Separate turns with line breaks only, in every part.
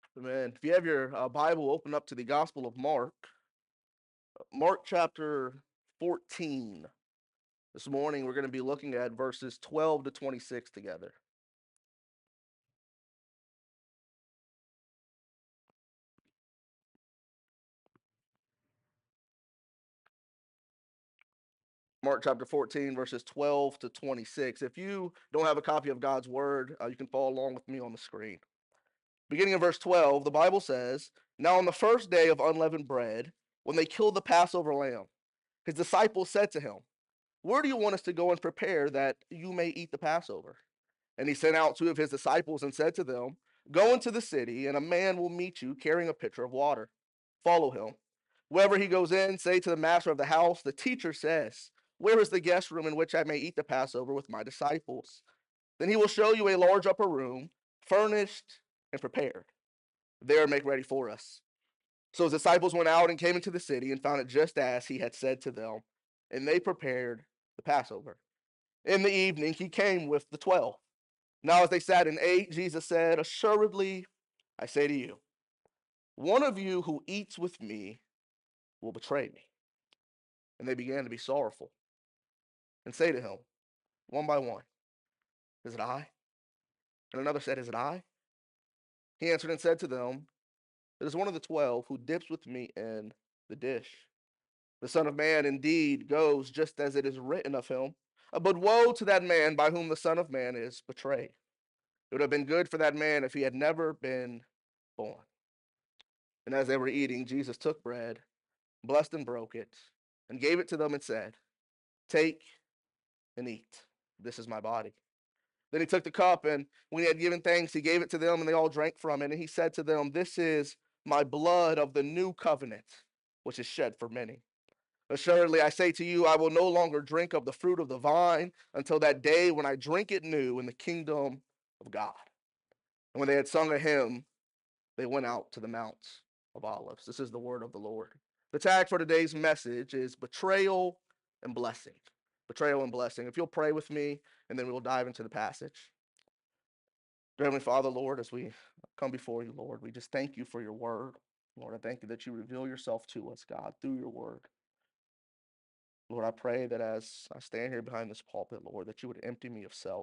Amen. If you have your Bible, open up to the Gospel of Mark, Mark chapter 14. This morning we're going to be looking at verses 12 to 26 together. Mark chapter 14, verses 12 to 26. If you don't have a copy of God's Word, you can follow along with me on the screen. Beginning in verse 12, the Bible says, "Now on the first day of unleavened bread, when they killed the Passover lamb, his disciples said to him, 'Where do you want us to go and prepare that you may eat the Passover?' And he sent out two of his disciples and said to them, 'Go into the city, and a man will meet you carrying a pitcher of water. Follow him. Wherever he goes in, say to the master of the house, the teacher says, Where is the guest room in which I may eat the Passover with my disciples?' Then he will show you a large upper room, furnished and prepared. There make ready for us.' So his disciples went out and came into the city and found it just as he had said to them, and they prepared the Passover. In the evening he came with the 12. Now, as they sat and ate, Jesus said, 'Assuredly, I say to you, one of you who eats with me will betray me.' And they began to be sorrowful and say to him, one by one, 'Is it I?' And another said, 'Is it I?' He answered and said to them, 'It is one of the 12 who dips with me in the dish. The Son of Man indeed goes just as it is written of him. But woe to that man by whom the Son of Man is betrayed. It would have been good for that man if he had never been born.' And as they were eating, Jesus took bread, blessed and broke it, and gave it to them and said, 'Take and eat. This is my body.' Then he took the cup, and when he had given thanks, he gave it to them, and they all drank from it. And he said to them, 'This is my blood of the new covenant, which is shed for many. Assuredly, I say to you, I will no longer drink of the fruit of the vine until that day when I drink it new in the kingdom of God.' And when they had sung a hymn, they went out to the Mount of Olives." This is the word of the Lord. The tag for today's message is betrayal and blessing. Betrayal and blessing. If you'll pray with me, and then we'll dive into the passage. Dear Heavenly Father, Lord, as we come before you, Lord, we just thank you for your word. Lord, I thank you that you reveal yourself to us, God, through your word. Lord, I pray that as I stand here behind this pulpit, Lord, that you would empty me of self.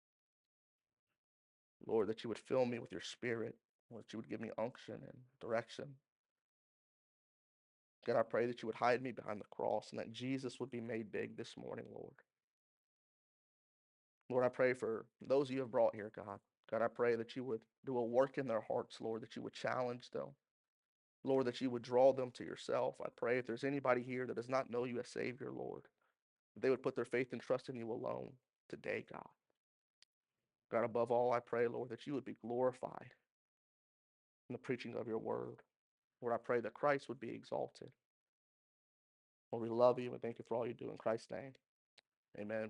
Lord, that you would fill me with your spirit. Lord, that you would give me unction and direction. God, I pray that you would hide me behind the cross and that Jesus would be made big this morning, Lord. Lord, I pray for those you have brought here, God. God, I pray that you would do a work in their hearts, Lord, that you would challenge them. Lord, that you would draw them to yourself. I pray if there's anybody here that does not know you as Savior, Lord, that they would put their faith and trust in you alone today, God. God, above all, I pray, Lord, that you would be glorified in the preaching of your word. Lord, I pray that Christ would be exalted. Lord, we love you and thank you for all you do in Christ's name. Amen.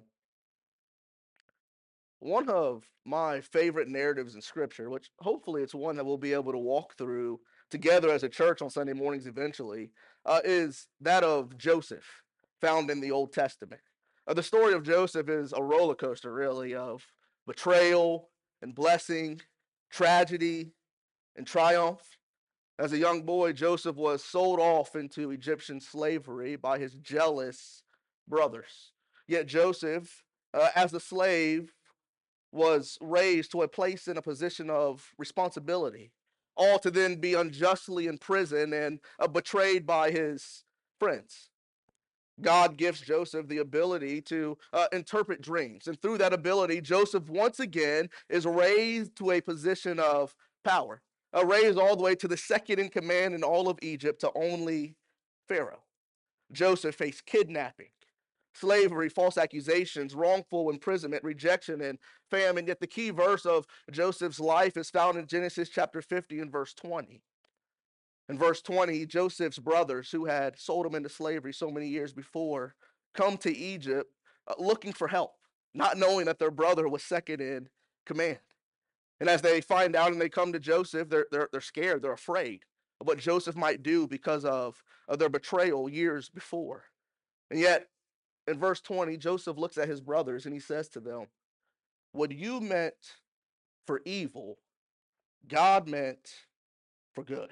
One of my favorite narratives in Scripture, which hopefully it's one that we'll be able to walk through together as a church on Sunday mornings eventually, is that of Joseph, found in the Old Testament. The story of Joseph is a roller coaster, really, of betrayal and blessing, tragedy and triumph. As a young boy, Joseph was sold off into Egyptian slavery by his jealous brothers. Yet Joseph, as a slave, was raised to a place in a position of responsibility, all to then be unjustly imprisoned and betrayed by his friends. God gives Joseph the ability to interpret dreams. And through that ability, Joseph once again is raised to a position of power, raised all the way to the second in command in all of Egypt to only Pharaoh. Joseph faced kidnapping, slavery, false accusations, wrongful imprisonment, rejection, and famine. Yet the key verse of Joseph's life is found in Genesis chapter 50 and verse 20. In verse 20, Joseph's brothers, who had sold him into slavery so many years before, come to Egypt looking for help, not knowing that their brother was second in command. And as they find out and they come to Joseph, they're scared, they're afraid of what Joseph might do because of their betrayal years before. And yet, in verse 20, Joseph looks at his brothers and he says to them, "What you meant for evil, God meant for good.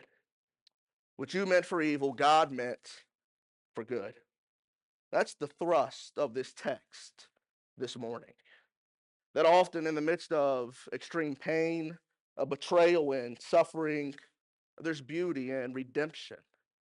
What you meant for evil, God meant for good. That's the thrust of this text this morning. That often in the midst of extreme pain, a betrayal, and suffering, there's beauty and redemption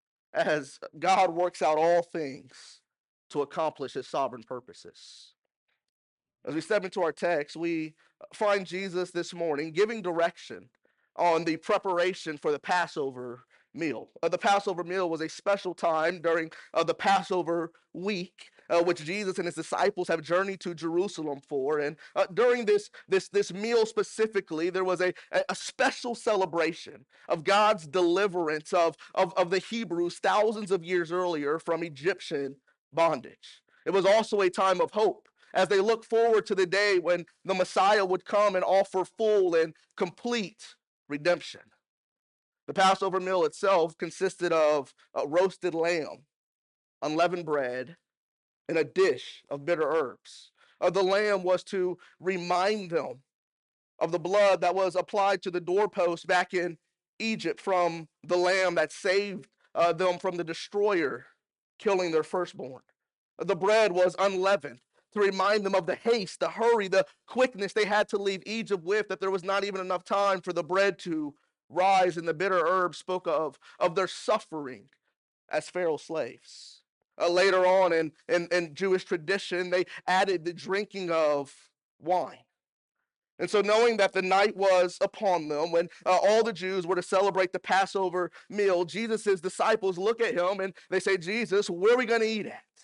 as God works out all things to accomplish his sovereign purposes. As we step into our text, we find Jesus this morning giving direction on the preparation for the Passover meal. The Passover meal was a special time during the Passover week, which Jesus and his disciples have journeyed to Jerusalem for. And during this meal specifically, there was a special celebration of God's deliverance of the Hebrews thousands of years earlier from Egyptian bondage. It was also a time of hope as they look forward to the day when the Messiah would come and offer full and complete redemption. The Passover meal itself consisted of a roasted lamb, unleavened bread, and a dish of bitter herbs. The lamb was to remind them of the blood that was applied to the doorpost back in Egypt from the lamb that saved them from the destroyer killing their firstborn. The bread was unleavened to remind them of the haste, the hurry, the quickness they had to leave Egypt with, that there was not even enough time for the bread to rise, and the bitter herbs spoke of their suffering as Pharaoh's slaves. Later on in Jewish tradition, they added the drinking of wine. And so, knowing that the night was upon them, when all the Jews were to celebrate the Passover meal, Jesus' disciples look at him and they say, Jesus, where are we going to eat at?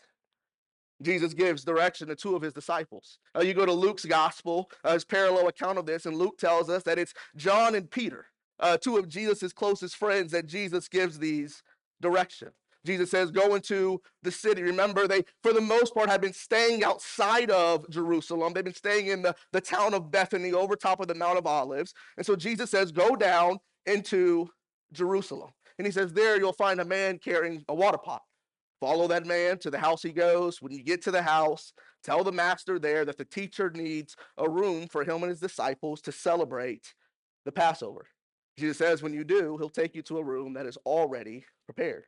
Jesus gives direction to two of his disciples. You go to Luke's gospel, his parallel account of this, and Luke tells us that it's John and Peter, two of Jesus' closest friends, that Jesus gives these direction. Jesus says, go into the city. Remember, they, for the most part, had been staying outside of Jerusalem. They've been staying in the town of Bethany over top of the Mount of Olives. And so Jesus says, go down into Jerusalem. And he says, there you'll find a man carrying a water pot. Follow that man to the house he goes. When you get to the house, tell the master there that the teacher needs a room for him and his disciples to celebrate the Passover. Jesus says, when you do, he'll take you to a room that is already prepared.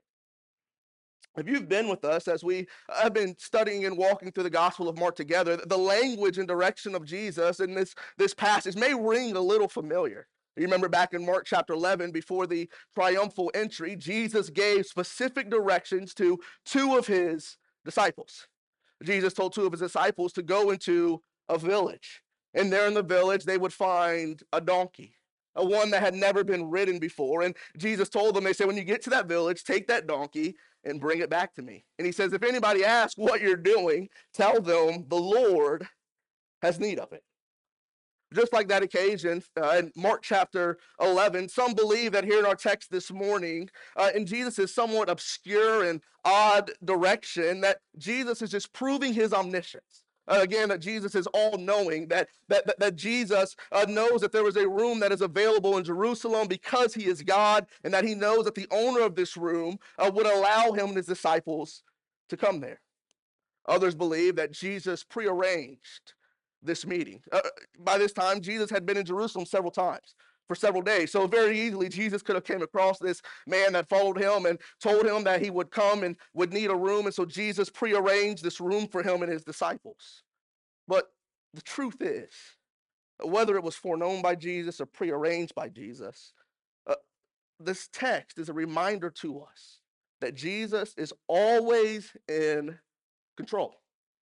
If you've been with us as we have been studying and walking through the Gospel of Mark together, the language and direction of Jesus in this passage may ring a little familiar. You remember back in Mark chapter 11, before the triumphal entry, Jesus gave specific directions to two of his disciples. Jesus told two of his disciples to go into a village. And there in the village, they would find a donkey, a one that had never been ridden before. And Jesus told them, they said, when you get to that village, take that donkey and bring it back to me. And he says, if anybody asks what you're doing, tell them the Lord has need of it. Just like that occasion in Mark chapter 11, some believe that here in our text this morning, in Jesus' somewhat obscure and odd direction, that Jesus is just proving his omniscience. Again, that Jesus is all-knowing, that Jesus knows that there is a room that is available in Jerusalem because he is God, and that he knows that the owner of this room would allow him and his disciples to come there. Others believe that Jesus prearranged this meeting. By this time, Jesus had been in Jerusalem several times for several days. So very easily, Jesus could have came across this man that followed him and told him that he would come and would need a room. And so Jesus prearranged this room for him and his disciples. But the truth is, whether it was foreknown by Jesus or prearranged by Jesus, this text is a reminder to us that Jesus is always in control.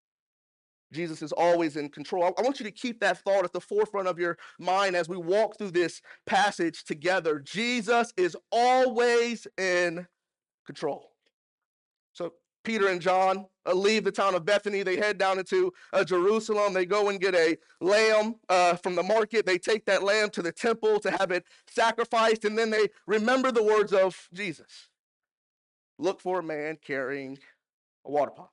Jesus is always in control. I want you to keep that thought at the forefront of your mind as we walk through this passage together. Jesus is always in control. So Peter and John leave the town of Bethany. They head down into Jerusalem. They go and get a lamb from the market. They take that lamb to the temple to have it sacrificed. And then they remember the words of Jesus. Look for a man carrying a water pot.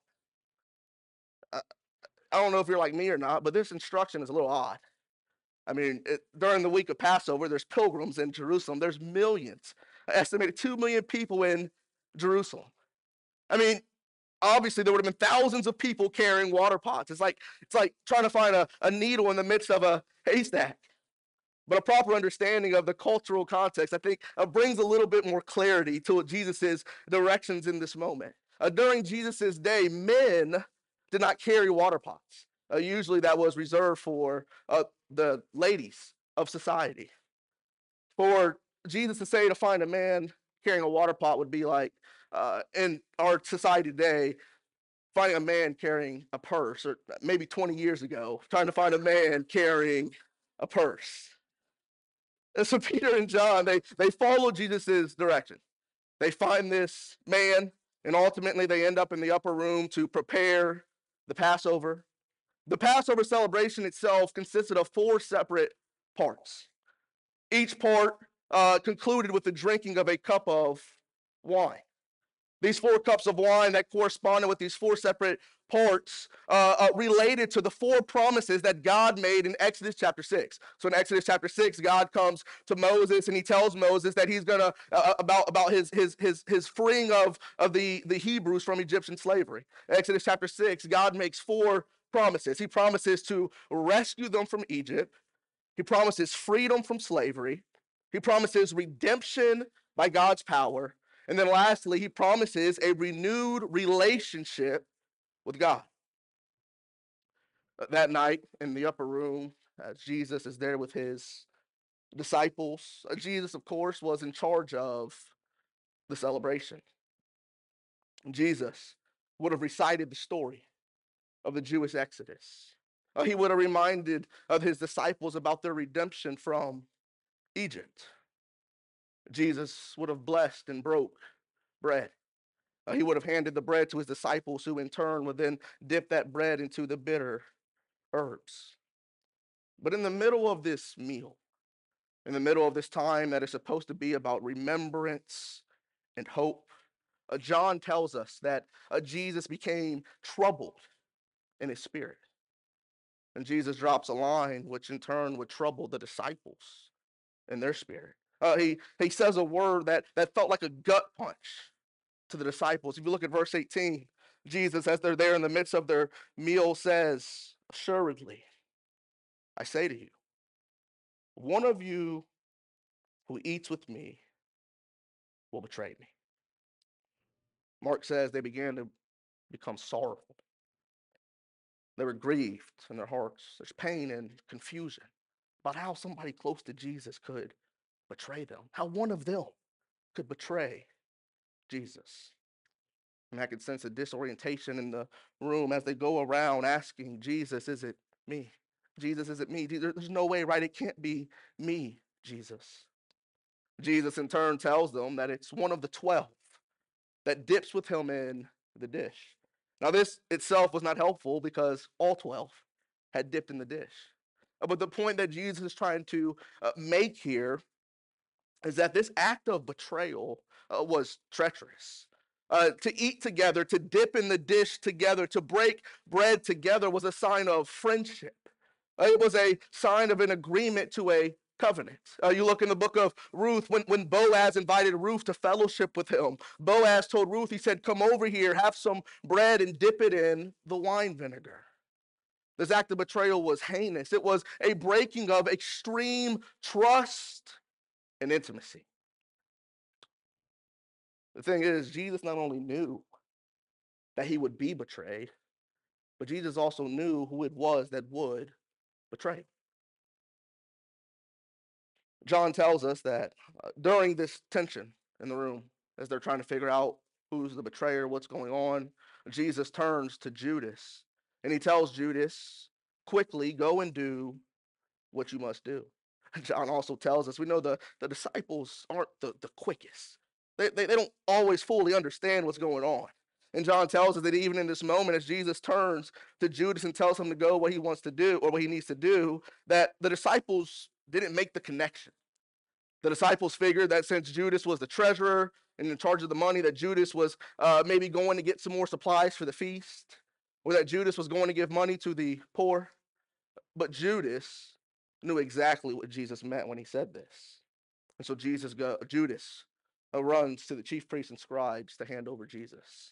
I don't know if you're like me or not, but this instruction is a little odd. I mean, during the week of Passover, there's pilgrims in Jerusalem. There's millions, estimated 2 million people in Jerusalem. I mean, obviously there would have been thousands of people carrying water pots. It's like trying to find a needle in the midst of a haystack. But a proper understanding of the cultural context, I think, brings a little bit more clarity to Jesus's directions in this moment. During Jesus's day, men did not carry water pots. Usually that was reserved for the ladies of society. For Jesus to say to find a man carrying a water pot would be like, in our society today, finding a man carrying a purse, or maybe 20 years ago, trying to find a man carrying a purse. And so Peter and John, they follow Jesus's direction. They find this man, and ultimately they end up in the upper room to prepare the Passover. The Passover celebration itself consisted of four separate parts. Each part concluded with the drinking of a cup of wine. These four cups of wine that corresponded with these four separate parts related to the four promises that God made in Exodus chapter 6. So in Exodus chapter 6, God comes to Moses and he tells Moses that he's going to, about his freeing of the Hebrews from Egyptian slavery. In Exodus chapter 6, God makes four promises. He promises to rescue them from Egypt. He promises freedom from slavery. He promises redemption by God's power. And then lastly, he promises a renewed relationship with God. That night in the upper room, Jesus is there with his disciples. Jesus, of course, was in charge of the celebration. Jesus would have recited the story of the Jewish Exodus. He would have reminded of his disciples about their redemption from Egypt. Jesus would have blessed and broke bread. He would have handed the bread to his disciples, who in turn would then dip that bread into the bitter herbs. But in the middle of this meal, in the middle of this time that is supposed to be about remembrance and hope, John tells us that Jesus became troubled in his spirit. And Jesus drops a line which in turn would trouble the disciples in their spirit. He says a word that felt like a gut punch to the disciples. If you look at verse 18, Jesus, as they're there in the midst of their meal, says, "Assuredly, I say to you, one of you who eats with me will betray me." Mark says they began to become sorrowful. They were grieved in their hearts. There's pain and confusion about how somebody close to Jesus could betray them, how one of them could betray Jesus. And I could sense a disorientation in the room as they go around asking Jesus, "Is it me? Jesus, is it me? There's no way, right? It can't be me, Jesus." Jesus in turn tells them that it's one of the 12 that dips with him in the dish. Now, this itself was not helpful because all 12 had dipped in the dish. But the point that Jesus is trying to make here is that this act of betrayal was treacherous. To eat together, to dip in the dish together, to break bread together was a sign of friendship. It was a sign of an agreement to a covenant. You look in the book of Ruth, when Boaz invited Ruth to fellowship with him, Boaz told Ruth, he said, "Come over here, have some bread and dip it in the wine vinegar." This act of betrayal was heinous. It was a breaking of extreme trust and intimacy. The thing is, Jesus not only knew that he would be betrayed, but Jesus also knew who it was that would betray. John tells us that during this tension in the room, as they're trying to figure out who's the betrayer, what's going on, Jesus turns to Judas and he tells Judas, "Quickly go and do what you must do." John also tells us, we know the disciples aren't the quickest. They don't always fully understand what's going on. And John tells us that even in this moment, as Jesus turns to Judas and tells him to go what he wants to do or what he needs to do, that the disciples didn't make the connection. The disciples figured that since Judas was the treasurer and in charge of the money, that Judas was maybe going to get some more supplies for the feast, or that Judas was going to give money to the poor. But Judas knew exactly what Jesus meant when he said this. And so Judas runs to the chief priests and scribes to hand over Jesus.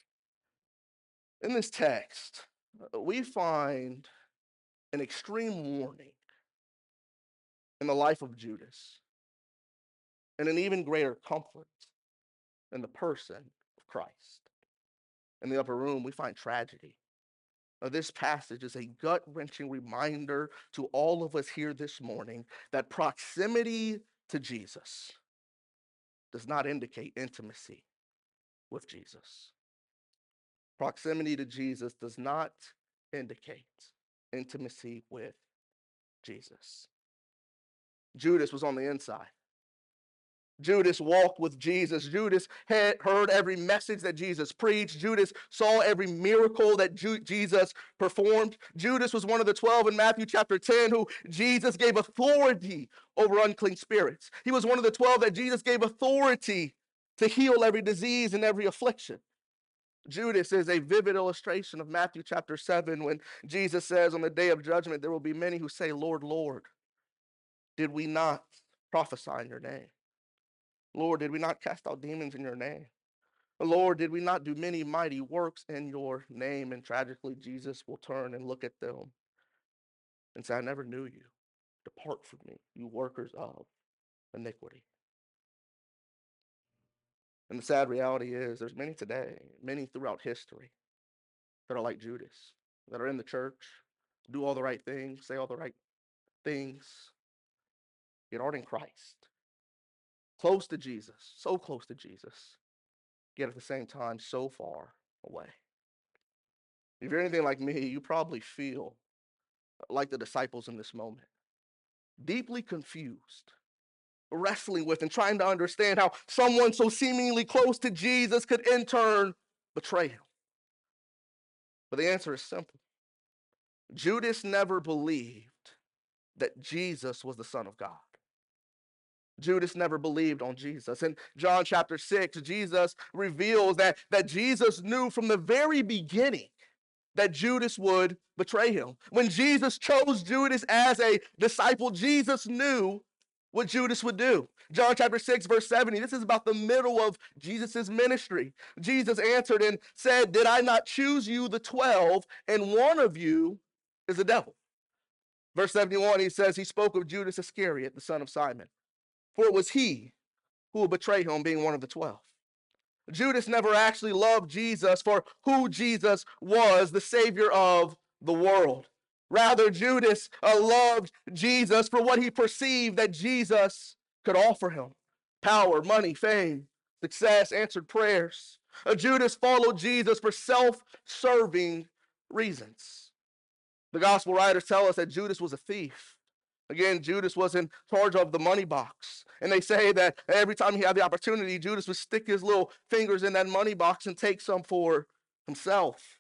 In this text, we find an extreme warning in the life of Judas, and an even greater comfort in the person of Christ. In the upper room, we find tragedy. This passage is a gut-wrenching reminder to all of us here this morning that proximity to Jesus does not indicate intimacy with Jesus. Proximity to Jesus does not indicate intimacy with Jesus. Judas was on the inside. Judas walked with Jesus. Judas had heard every message that Jesus preached. Judas saw every miracle that Jesus performed. Judas was one of the 12 in Matthew chapter 10 who Jesus gave authority over unclean spirits. He was one of the 12 that Jesus gave authority to heal every disease and every affliction. Judas is a vivid illustration of Matthew chapter 7 when Jesus says on the day of judgment, there will be many who say, Lord, Lord, did we not prophesy in your name? Lord, did we not cast out demons in your name? Lord, did we not do many mighty works in your name? And tragically, Jesus will turn and look at them and say, I never knew you. Depart from me, you workers of iniquity. And the sad reality is there's many today, many throughout history that are like Judas, that are in the church, do all the right things, say all the right things, yet aren't in Christ. Close to Jesus, so close to Jesus, yet at the same time so far away. If you're anything like me, you probably feel like the disciples in this moment, deeply confused, wrestling with and trying to understand how someone so seemingly close to Jesus could in turn betray him. But the answer is simple. Judas never believed that Jesus was the Son of God. Judas never believed on Jesus. In John chapter 6, Jesus reveals that Jesus knew from the very beginning that Judas would betray him. When Jesus chose Judas as a disciple, Jesus knew what Judas would do. John chapter 6, verse 70, this is about the middle of Jesus' ministry. Jesus answered and said, did I not choose you, the 12, and one of you is the devil? Verse 71, he says, he spoke of Judas Iscariot, the son of Simon, for it was he who would betray him, being one of the 12. Judas never actually loved Jesus for who Jesus was, the Savior of the world. Rather, Judas loved Jesus for what he perceived that Jesus could offer him: power, money, fame, success, answered prayers. Judas followed Jesus for self-serving reasons. The gospel writers tell us that Judas was a thief. Again, Judas was in charge of the money box. And they say that every time he had the opportunity, Judas would stick his little fingers in that money box and take some for himself.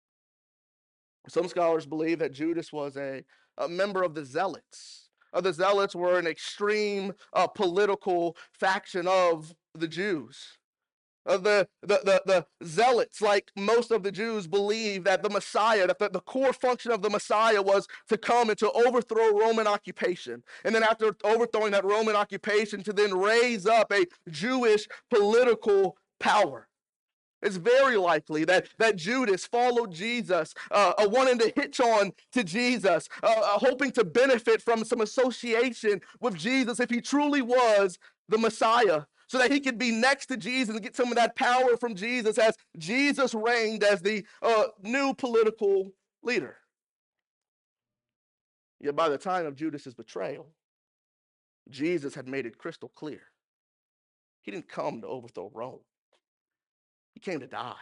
Some scholars believe that Judas was a member of the Zealots. The Zealots were an extreme political faction of the Jews. The Zealots, like most of the Jews, believe that the Messiah, that the core function of the Messiah was to come and to overthrow Roman occupation. And then after overthrowing that Roman occupation, to then raise up a Jewish political power. It's very likely that Judas followed Jesus, wanting to hitch on to Jesus, hoping to benefit from some association with Jesus if he truly was the Messiah, so that he could be next to Jesus and get some of that power from Jesus as Jesus reigned as the new political leader. Yet by the time of Judas's betrayal, Jesus had made it crystal clear. He didn't come to overthrow Rome. He came to die.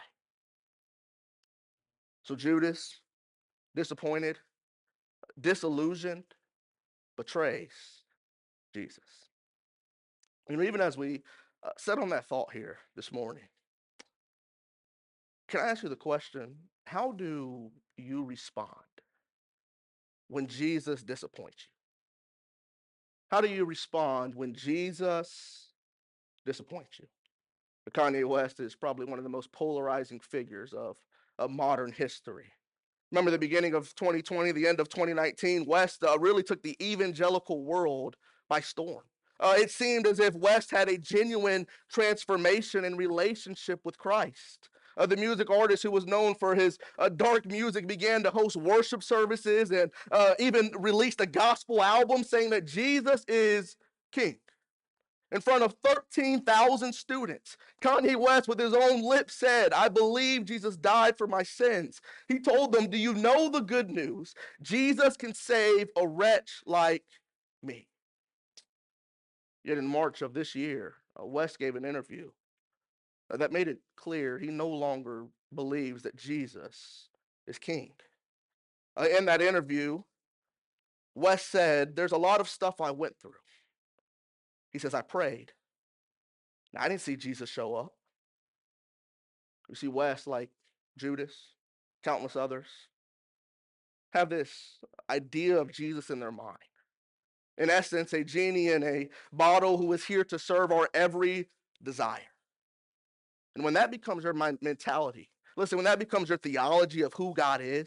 So Judas, disappointed, disillusioned, betrays Jesus. And even as we set on that thought here this morning, can I ask you the question, how do you respond when Jesus disappoints you? How do you respond when Jesus disappoints you? Kanye West is probably one of the most polarizing figures of modern history. Remember the beginning of 2020, the end of 2019, West really took the evangelical world by storm. It seemed as if West had a genuine transformation in relationship with Christ. The music artist who was known for his dark music began to host worship services and even released a gospel album saying that Jesus is king in front of 13,000 students. Kanye West, with his own lips, said, "I believe Jesus died for my sins." He told them, "Do you know the good news? Jesus can save a wretch like me." Yet in March of this year, West gave an interview that made it clear he no longer believes that Jesus is king. In that interview, West said, "There's a lot of stuff I went through." He says, "I prayed. Now, I didn't see Jesus show up." You see, West, like Judas, countless others, have this idea of Jesus in their mind. In essence, a genie in a bottle who is here to serve our every desire. And when that becomes your mentality, listen, when that becomes your theology of who God is,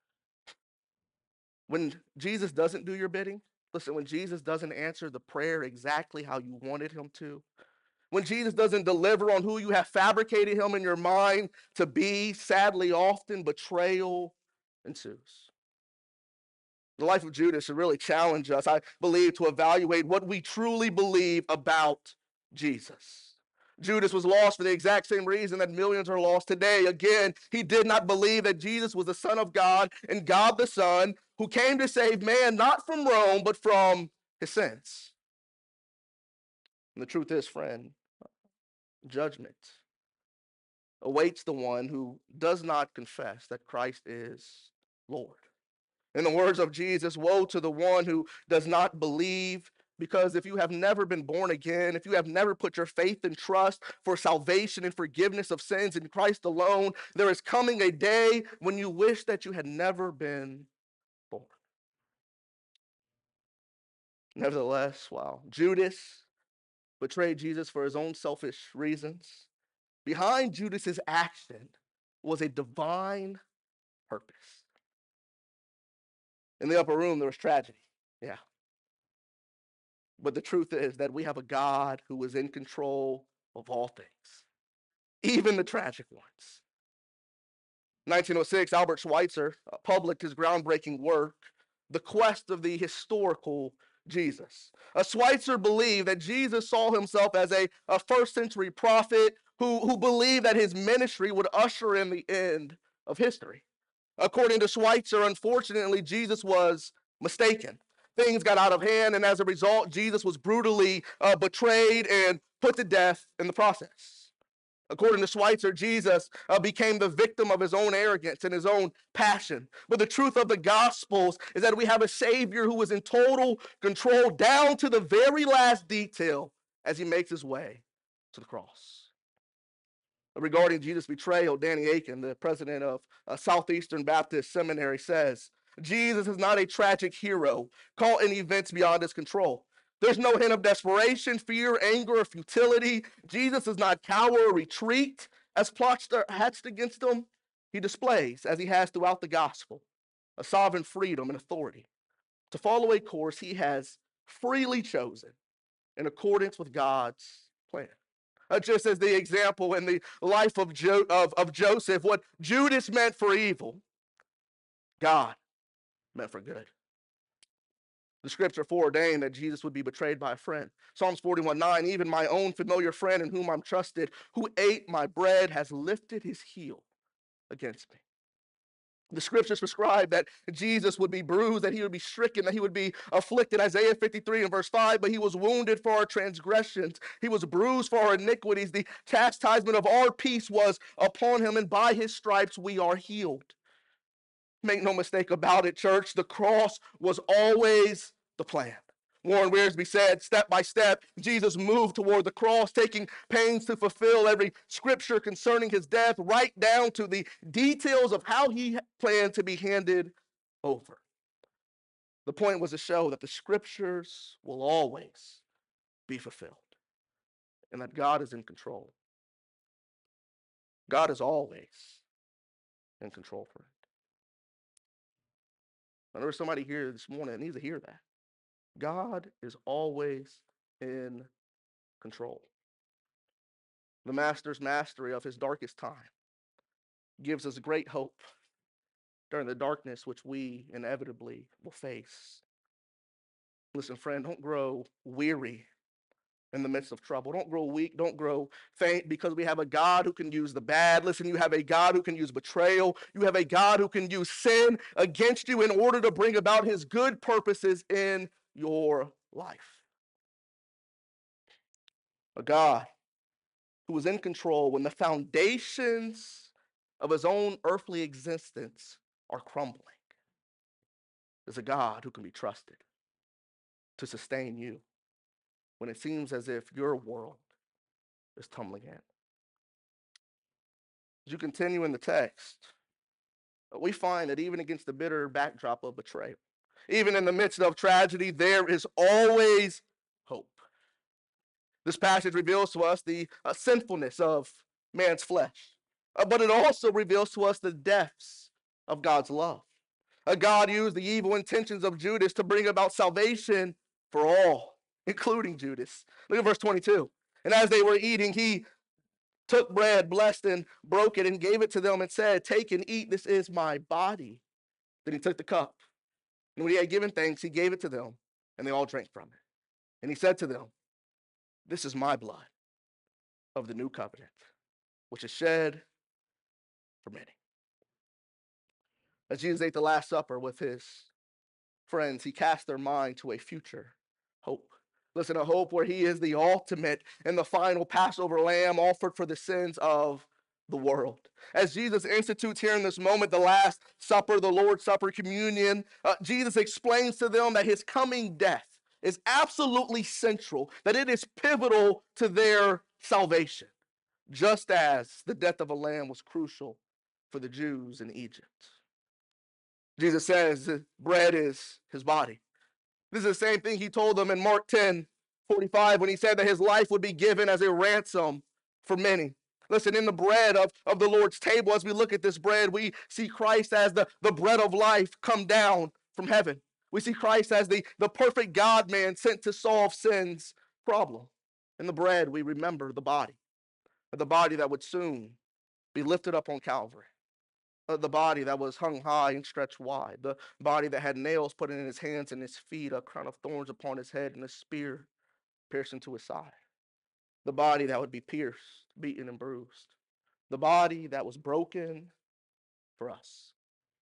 when Jesus doesn't do your bidding, listen, when Jesus doesn't answer the prayer exactly how you wanted him to, when Jesus doesn't deliver on who you have fabricated him in your mind to be, sadly, often betrayal ensues. The life of Judas should really challenge us, I believe, to evaluate what we truly believe about Jesus. Judas was lost for the exact same reason that millions are lost today. Again, he did not believe that Jesus was the Son of God and God the Son who came to save man not from Rome, but from his sins. And the truth is, friend, judgment awaits the one who does not confess that Christ is Lord. In the words of Jesus, woe to the one who does not believe, because if you have never been born again, if you have never put your faith and trust for salvation and forgiveness of sins in Christ alone, there is coming a day when you wish that you had never been born. Nevertheless, while Judas betrayed Jesus for his own selfish reasons, behind Judas's action was a divine purpose. In the upper room, there was tragedy. Yeah. But the truth is that we have a God who is in control of all things, even the tragic ones. 1906, Albert Schweitzer published his groundbreaking work, The Quest of the Historical Jesus. Schweitzer believed that Jesus saw himself as a first century prophet who believed that his ministry would usher in the end of history. According to Schweitzer, unfortunately, Jesus was mistaken. Things got out of hand, and as a result, Jesus was brutally betrayed and put to death in the process. According to Schweitzer, Jesus became the victim of his own arrogance and his own passion. But the truth of the Gospels is that we have a Savior who is in total control down to the very last detail as he makes his way to the cross. Regarding Jesus' betrayal, Danny Akin, the president of Southeastern Baptist Seminary, says, "Jesus is not a tragic hero caught in events beyond his control. There's no hint of desperation, fear, anger, or futility. Jesus does not cower or retreat as plots are hatched against him. He displays, as he has throughout the gospel, a sovereign freedom and authority to follow a course he has freely chosen in accordance with God's plan." Just as the example in the life of Joseph, what Judas meant for evil, God meant for good. The scripture foreordained that Jesus would be betrayed by a friend. Psalms 41:9, even my own familiar friend in whom I'm trusted, who ate my bread, has lifted his heel against me. The scriptures prescribe that Jesus would be bruised, that he would be stricken, that he would be afflicted. Isaiah 53 and verse 5, but he was wounded for our transgressions. He was bruised for our iniquities. The chastisement of our peace was upon him, and by his stripes we are healed. Make no mistake about it, church, the cross was always the plan. Warren Wiersbe said, step by step, Jesus moved toward the cross, taking pains to fulfill every scripture concerning his death, right down to the details of how he planned to be handed over. The point was to show that the scriptures will always be fulfilled and that God is in control. God is always in control, friend. I know there's somebody here this morning that needs to hear that. God is always in control. The master's mastery of his darkest time gives us great hope during the darkness which we inevitably will face. Listen, friend, don't grow weary in the midst of trouble. Don't grow weak. Don't grow faint, because we have a God who can use the bad. Listen, you have a God who can use betrayal. You have a God who can use sin against you in order to bring about his good purposes in your life. A God who is in control when the foundations of his own earthly existence are crumbling. Is a God who can be trusted to sustain you when it seems as if your world is tumbling in. As you continue in the text, we find that even against the bitter backdrop of betrayal, even in the midst of tragedy, there is always hope. This passage reveals to us the sinfulness of man's flesh, but it also reveals to us the depths of God's love. God used the evil intentions of Judas to bring about salvation for all, including Judas. Look at verse 22. And as they were eating, he took bread, blessed and broke it, and gave it to them and said, "Take and eat, this is my body." Then he took the cup. And when he had given thanks, he gave it to them, and they all drank from it. And he said to them, "This is my blood of the new covenant, which is shed for many." As Jesus ate the Last Supper with his friends, he cast their mind to a future hope. Listen, a hope where he is the ultimate and the final Passover lamb offered for the sins of the world. As Jesus institutes here in this moment the Last Supper, the Lord's Supper, communion, Jesus explains to them that his coming death is absolutely central, that it is pivotal to their salvation, just as the death of a lamb was crucial for the Jews in Egypt. Jesus says that bread is his body. This is the same thing he told them in Mark 10:45 when he said that his life would be given as a ransom for many. Listen, in the bread of the Lord's table, as we look at this bread, we see Christ as the bread of life come down from heaven. We see Christ as the perfect God-man sent to solve sin's problem. In the bread, we remember the body that would soon be lifted up on Calvary. The body that was hung high and stretched wide, the body that had nails put in his hands and his feet, a crown of thorns upon his head, and a spear pierced into his side, the body that would be pierced, beaten, and bruised, the body that was broken for us.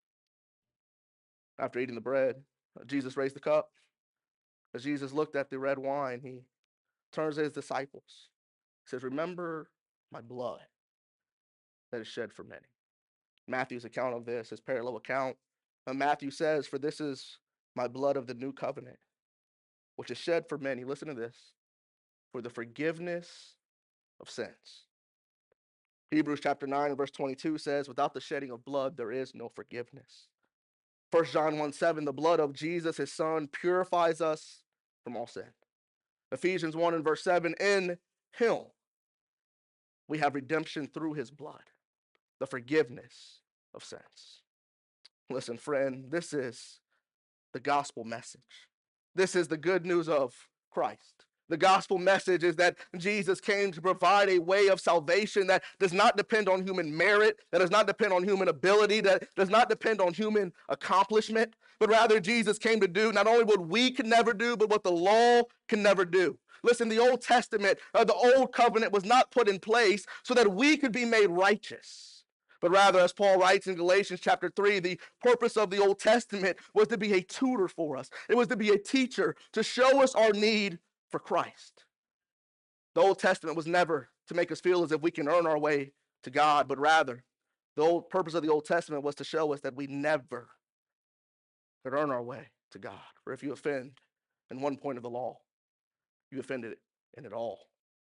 After eating the bread, Jesus raised the cup. As Jesus looked at the red wine, he turns to his disciples. He says, "Remember my blood that is shed for many." Matthew's account of this, his parallel account, Matthew says, "For this is my blood of the new covenant, which is shed for many," listen to this, "for the forgiveness of sins." Hebrews chapter 9 and verse 22 says, "Without the shedding of blood, there is no forgiveness." 1 John 1:7, "The blood of Jesus, his son, purifies us from all sin." Ephesians 1 and verse 7, "In him we have redemption through his blood, the forgiveness of sins." Listen, friend, this is the gospel message. This is the good news of Christ. The gospel message is that Jesus came to provide a way of salvation that does not depend on human merit, that does not depend on human ability, that does not depend on human accomplishment, but rather Jesus came to do not only what we can never do, but what the law can never do. Listen, the Old Testament, the old covenant was not put in place so that we could be made righteous. But rather, as Paul writes in Galatians chapter 3, the purpose of the Old Testament was to be a tutor for us. It was to be a teacher, to show us our need for Christ. The Old Testament was never to make us feel as if we can earn our way to God, but rather, the old purpose of the Old Testament was to show us that we never could earn our way to God. For if you offend in one point of the law, you offended in it all.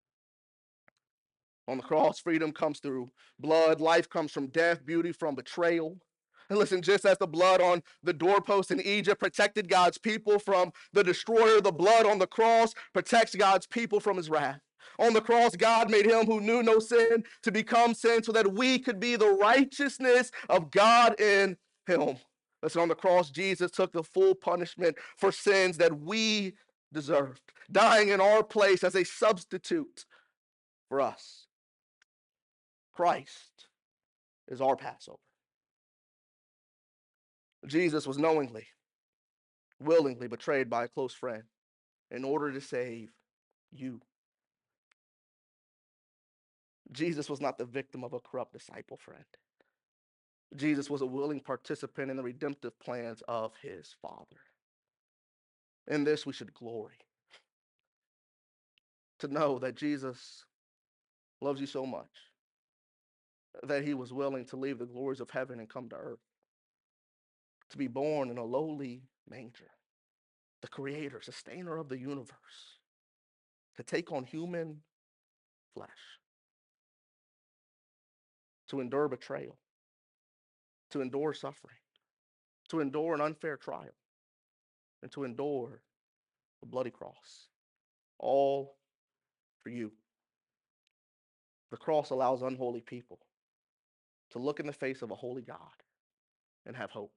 On the cross, freedom comes through blood, life comes from death, beauty from betrayal. And listen, just as the blood on the doorpost in Egypt protected God's people from the destroyer, the blood on the cross protects God's people from his wrath. On the cross, God made him who knew no sin to become sin so that we could be the righteousness of God in him. Listen, on the cross, Jesus took the full punishment for sins that we deserved, dying in our place as a substitute for us. Christ is our Passover. Jesus was knowingly, willingly betrayed by a close friend in order to save you. Jesus was not the victim of a corrupt disciple, friend. Jesus was a willing participant in the redemptive plans of his Father. In this, we should glory. To know that Jesus loves you so much that he was willing to leave the glories of heaven and come to earth, to be born in a lowly manger, the creator, sustainer of the universe, to take on human flesh, to endure betrayal, to endure suffering, to endure an unfair trial, and to endure the bloody cross, all for you. The cross allows unholy people to look in the face of a holy God and have hope.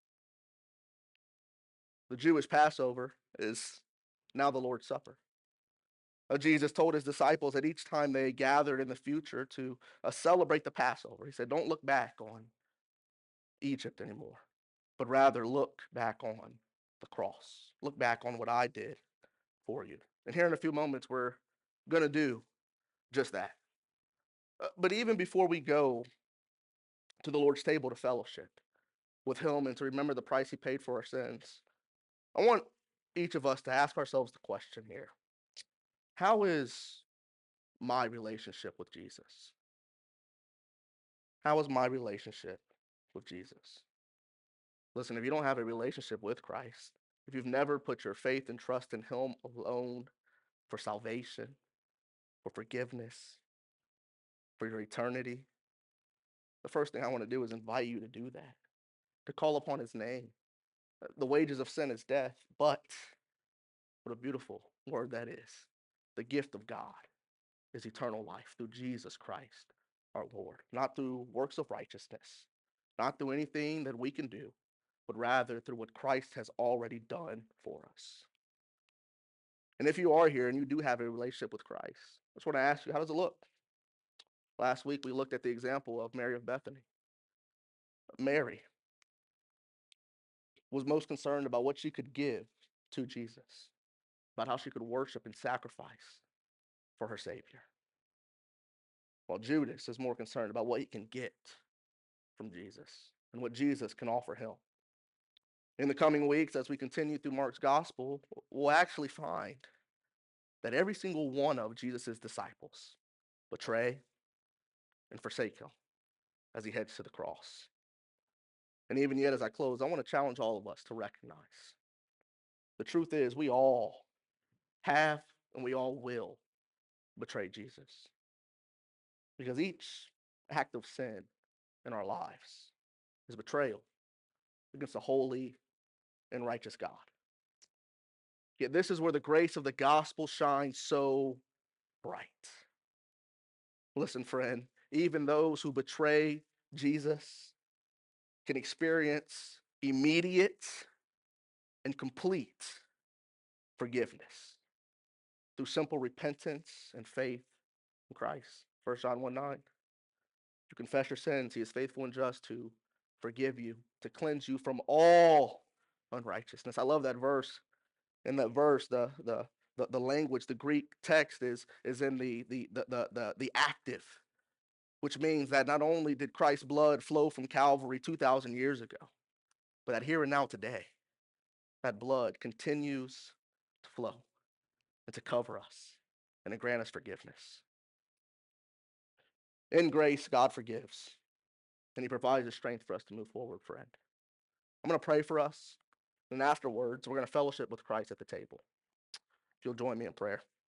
The Jewish Passover is now the Lord's Supper. Jesus told his disciples that each time they gathered in the future to celebrate the Passover, he said, don't look back on Egypt anymore, but rather look back on the cross. Look back on what I did for you. And here in a few moments, we're going to do just that. But even before we go to the Lord's table to fellowship with him and to remember the price he paid for our sins, I want each of us to ask ourselves the question here. How is my relationship with Jesus? How is my relationship with Jesus? Listen, if you don't have a relationship with Christ, if you've never put your faith and trust in him alone for salvation, for forgiveness, for your eternity, the first thing I want to do is invite you to do that, to call upon his name. The wages of sin is death, but what a beautiful word that is. The gift of God is eternal life through Jesus Christ, our Lord, not through works of righteousness, not through anything that we can do, but rather through what Christ has already done for us. And if you are here and you do have a relationship with Christ, I just want to ask you, how does it look? Last week we looked at the example of Mary of Bethany. Mary was most concerned about what she could give to Jesus, about how she could worship and sacrifice for her Savior. While Judas is more concerned about what he can get from Jesus and what Jesus can offer him. In the coming weeks, as we continue through Mark's gospel, we'll actually find that every single one of Jesus' disciples betray and forsake him as he heads to the cross. And even yet, as I close, I want to challenge all of us to recognize the truth is we all have and we all will betray Jesus. Because each act of sin in our lives is betrayal against a holy and righteous God. Yet this is where the grace of the gospel shines so bright. Listen, friend, even those who betray Jesus can experience immediate and complete forgiveness through simple repentance and faith in Christ. 1 John 1:9. You confess your sins, he is faithful and just to forgive you, to cleanse you from all unrighteousness. I love that verse. In that verse, the language, the Greek text is in the active, which means that not only did Christ's blood flow from Calvary 2,000 years ago, but that here and now today, that blood continues to flow and to cover us and to grant us forgiveness. In grace, God forgives, and he provides the strength for us to move forward, friend. I'm going to pray for us, and afterwards, we're going to fellowship with Christ at the table. If you'll join me in prayer.